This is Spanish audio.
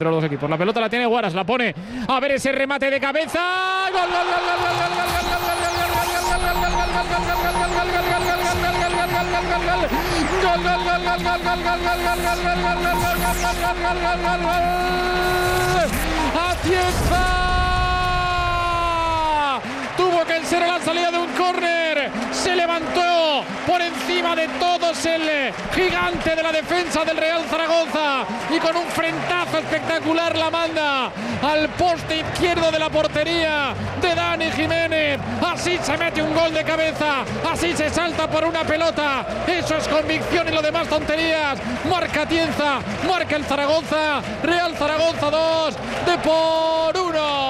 los dos equipos. La pelota la tiene Guaras, la pone a ver ese remate de cabeza. ¡Gol, gol, gol, gol, gol, gol, tuvo que ser a la salida de un córner, se levantó por encima de todos el gigante de la defensa del Real Zaragoza y con un frentazo espectacular la manda al poste izquierdo de la portería de Dani Jiménez. Así se mete un gol de cabeza, así se salta por una pelota. Eso es convicción y lo demás tonterías. Marca Atienza, marca el Zaragoza, Real Zaragoza 2, Depor 1.